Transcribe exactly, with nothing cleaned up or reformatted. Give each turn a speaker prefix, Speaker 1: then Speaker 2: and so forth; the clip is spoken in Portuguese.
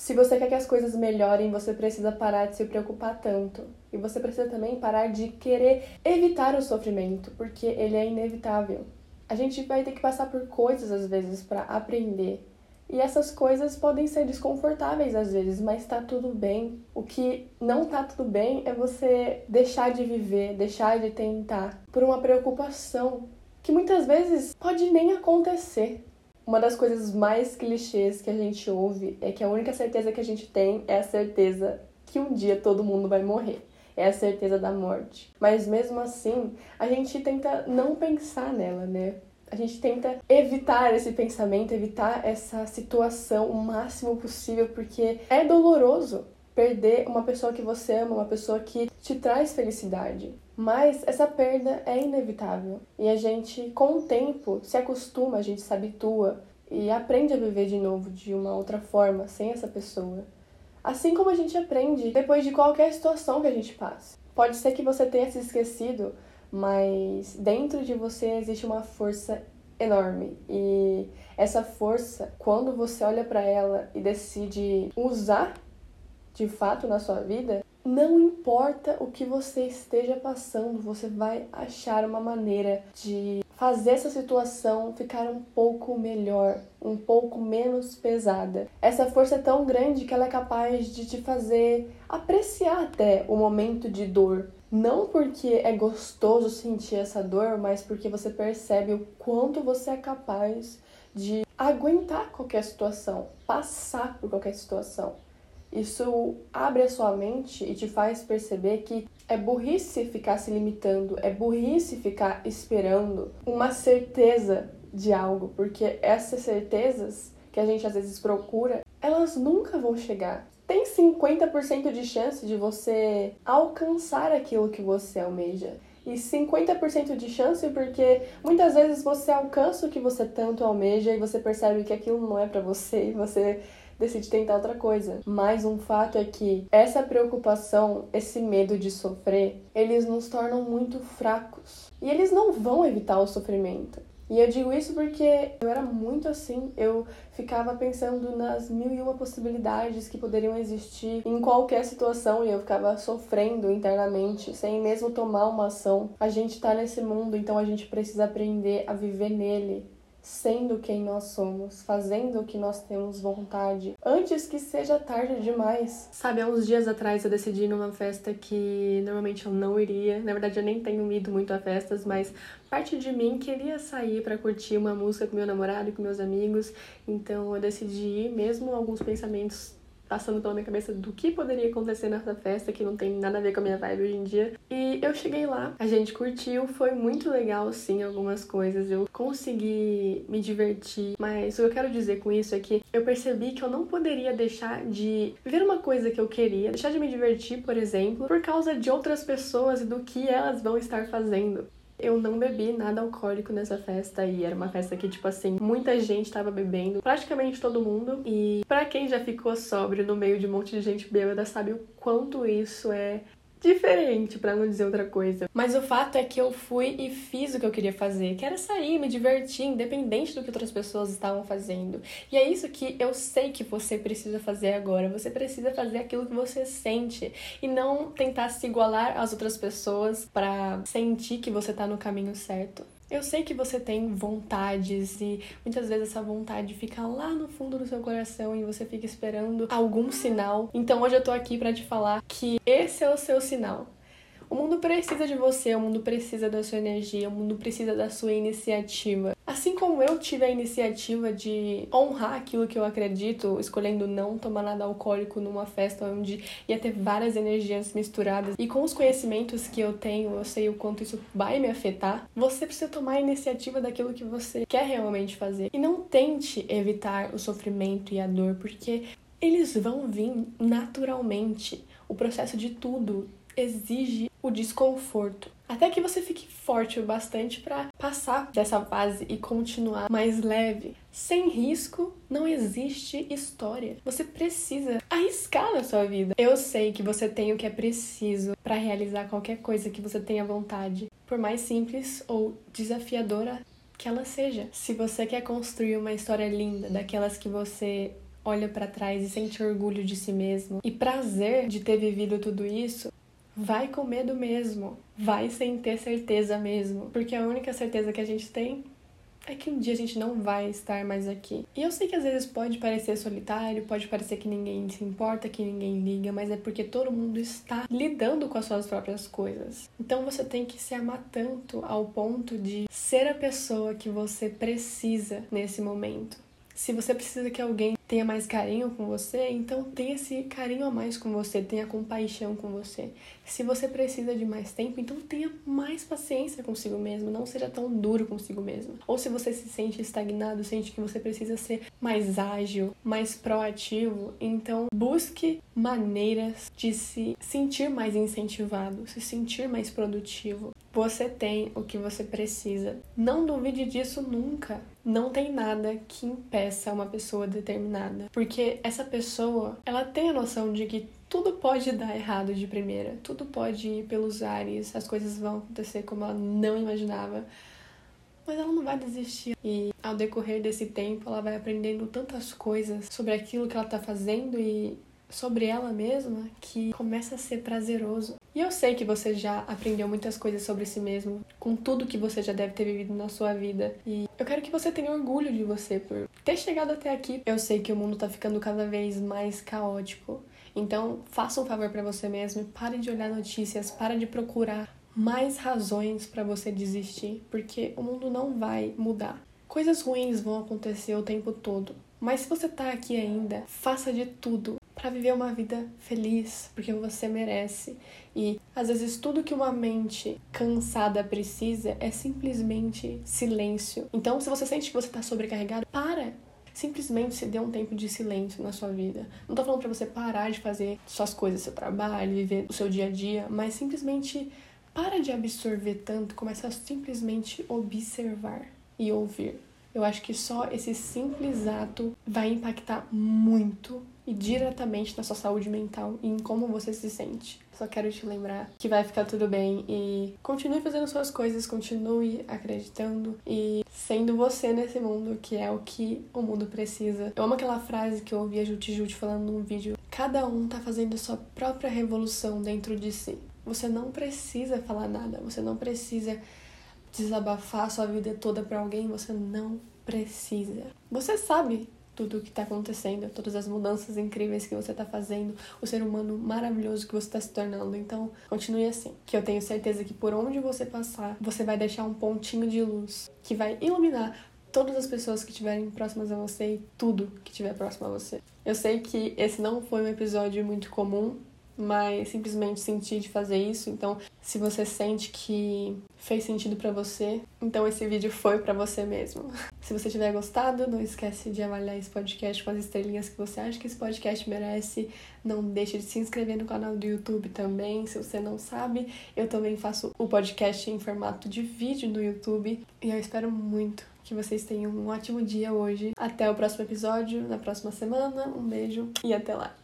Speaker 1: Se você quer que as coisas melhorem, você precisa parar de se preocupar tanto. E você precisa também parar de querer evitar o sofrimento, porque ele é inevitável. A gente vai ter que passar por coisas, às vezes, para aprender. E essas coisas podem ser desconfortáveis, às vezes, mas tá tudo bem. O que não tá tudo bem é você deixar de viver, deixar de tentar, por uma preocupação que muitas vezes pode nem acontecer. Uma das coisas mais clichês que a gente ouve é que a única certeza que a gente tem é a certeza que um dia todo mundo vai morrer. É a certeza da morte. Mas mesmo assim, a gente tenta não pensar nela, né? A gente tenta evitar esse pensamento, evitar essa situação o máximo possível, porque é doloroso perder uma pessoa que você ama, uma pessoa que te traz felicidade. Mas essa perda é inevitável. E a gente, com o tempo, se acostuma, a gente se habitua e aprende a viver de novo de uma outra forma, sem essa pessoa. Assim como a gente aprende depois de qualquer situação que a gente passa. Pode ser que você tenha se esquecido, mas dentro de você existe uma força enorme. E essa força, quando você olha para ela e decide usar de fato na sua vida, não importa o que você esteja passando, você vai achar uma maneira de fazer essa situação ficar um pouco melhor, um pouco menos pesada. Essa força é tão grande que ela é capaz de te fazer apreciar até o momento de dor. Não porque é gostoso sentir essa dor, mas porque você percebe o quanto você é capaz de aguentar qualquer situação, passar por qualquer situação. Isso abre a sua mente e te faz perceber que é burrice ficar se limitando, é burrice ficar esperando uma certeza de algo, porque essas certezas que a gente às vezes procura, elas nunca vão chegar. Tem cinquenta por cento de chance de você alcançar aquilo que você almeja. E cinquenta por cento de chance porque muitas vezes você alcança o que você tanto almeja e você percebe que aquilo não é pra você e você decide tentar outra coisa. Mas um fato é que essa preocupação, esse medo de sofrer, eles nos tornam muito fracos. E eles não vão evitar o sofrimento. E eu digo isso porque eu era muito assim, eu ficava pensando nas mil e uma possibilidades que poderiam existir em qualquer situação e eu ficava sofrendo internamente, sem mesmo tomar uma ação. A gente tá nesse mundo, então a gente precisa aprender a viver nele, sendo quem nós somos, fazendo o que nós temos vontade, antes que seja tarde demais. Sabe, há uns dias atrás eu decidi ir numa festa que normalmente eu não iria. Na verdade, eu nem tenho ido muito a festas, mas parte de mim queria sair pra curtir uma música com meu namorado e com meus amigos. Então eu decidi ir, mesmo alguns pensamentos passando pela minha cabeça do que poderia acontecer nessa festa, que não tem nada a ver com a minha vibe hoje em dia. E eu cheguei lá, a gente curtiu, foi muito legal, sim, algumas coisas. Eu consegui me divertir, mas o que eu quero dizer com isso é que eu percebi que eu não poderia deixar de ver uma coisa que eu queria, deixar de me divertir, por exemplo, por causa de outras pessoas e do que elas vão estar fazendo. Eu não bebi nada alcoólico nessa festa e era uma festa que, tipo assim, muita gente tava bebendo, praticamente todo mundo. E pra quem já ficou sóbrio no meio de um monte de gente bêbada, sabe o quanto isso é diferente, pra não dizer outra coisa. Mas o fato é que eu fui e fiz o que eu queria fazer, que era sair, me divertir, independente do que outras pessoas estavam fazendo. E é isso que eu sei que você precisa fazer agora. Você precisa fazer aquilo que você sente e não tentar se igualar às outras pessoas pra sentir que você tá no caminho certo. Eu sei que você tem vontades e muitas vezes essa vontade fica lá no fundo do seu coração e você fica esperando algum sinal. Então hoje eu tô aqui pra te falar que esse é o seu sinal. O mundo precisa de você, o mundo precisa da sua energia, o mundo precisa da sua iniciativa. Assim como eu tive a iniciativa de honrar aquilo que eu acredito, escolhendo não tomar nada alcoólico numa festa onde ia ter várias energias misturadas, e com os conhecimentos que eu tenho, eu sei o quanto isso vai me afetar, você precisa tomar a iniciativa daquilo que você quer realmente fazer. E não tente evitar o sofrimento e a dor, porque eles vão vir naturalmente. O processo de tudo exige o desconforto, até que você fique forte o bastante para passar dessa fase e continuar mais leve. Sem risco não existe história. Você precisa arriscar na sua vida. Eu sei que você tem o que é preciso para realizar qualquer coisa que você tenha vontade, por mais simples ou desafiadora que ela seja. Se você quer construir uma história linda, daquelas que você olha pra trás e sente orgulho de si mesmo e prazer de ter vivido tudo isso, vai com medo mesmo, vai sem ter certeza mesmo, porque a única certeza que a gente tem é que um dia a gente não vai estar mais aqui. E eu sei que às vezes pode parecer solitário, pode parecer que ninguém se importa, que ninguém liga, mas é porque todo mundo está lidando com as suas próprias coisas. Então você tem que se amar tanto ao ponto de ser a pessoa que você precisa nesse momento. Se você precisa que alguém tenha mais carinho com você, então tenha esse carinho a mais com você, tenha compaixão com você. Se você precisa de mais tempo, então tenha mais paciência consigo mesmo, não seja tão duro consigo mesmo. Ou se você se sente estagnado, sente que você precisa ser mais ágil, mais proativo, então busque maneiras de se sentir mais incentivado, se sentir mais produtivo. Você tem o que você precisa. Não duvide disso nunca. Não tem nada que impeça uma pessoa determinada. Porque essa pessoa, ela tem a noção de que tudo pode dar errado de primeira. Tudo pode ir pelos ares, as coisas vão acontecer como ela não imaginava. Mas ela não vai desistir. E ao decorrer desse tempo, ela vai aprendendo tantas coisas sobre aquilo que ela tá fazendo e sobre ela mesma que começa a ser prazeroso. E eu sei que você já aprendeu muitas coisas sobre si mesmo, com tudo que você já deve ter vivido na sua vida. E eu quero que você tenha orgulho de você por ter chegado até aqui. Eu sei que o mundo tá ficando cada vez mais caótico. Então, faça um favor pra você mesmo e pare de olhar notícias, para de procurar mais razões pra você desistir, porque o mundo não vai mudar. Coisas ruins vão acontecer o tempo todo. Mas se você tá aqui ainda, faça de tudo para viver uma vida feliz, porque você merece. E às vezes tudo que uma mente cansada precisa é simplesmente silêncio. Então, se você sente que você tá sobrecarregado, para! Simplesmente se dê um tempo de silêncio na sua vida. Não tô falando pra você parar de fazer suas coisas, seu trabalho, viver o seu dia a dia, mas simplesmente para de absorver tanto, começa a simplesmente observar e ouvir. Eu acho que só esse simples ato vai impactar muito e diretamente na sua saúde mental e em como você se sente. Só quero te lembrar que vai ficar tudo bem e continue fazendo suas coisas, continue acreditando e sendo você nesse mundo, que é o que o mundo precisa. Eu amo aquela frase que eu ouvi a Juti Juti falando num vídeo. Cada um tá fazendo a sua própria revolução dentro de si. Você não precisa falar nada, você não precisa desabafar sua vida toda pra alguém, você não precisa. Você sabe tudo o que tá acontecendo, todas as mudanças incríveis que você tá fazendo, o ser humano maravilhoso que você tá se tornando. Então, continue assim, que eu tenho certeza que por onde você passar, você vai deixar um pontinho de luz que vai iluminar todas as pessoas que estiverem próximas a você e tudo que estiver próximo a você. Eu sei que esse não foi um episódio muito comum, mas simplesmente senti de fazer isso. Então, se você sente que fez sentido pra você, então esse vídeo foi pra você mesmo. Se você tiver gostado, não esquece de avaliar esse podcast com as estrelinhas que você acha que esse podcast merece. Não deixe de se inscrever no canal do YouTube também, se você não sabe. Eu também faço o podcast em formato de vídeo no YouTube. E eu espero muito que vocês tenham um ótimo dia hoje. Até o próximo episódio, na próxima semana. Um beijo e até lá!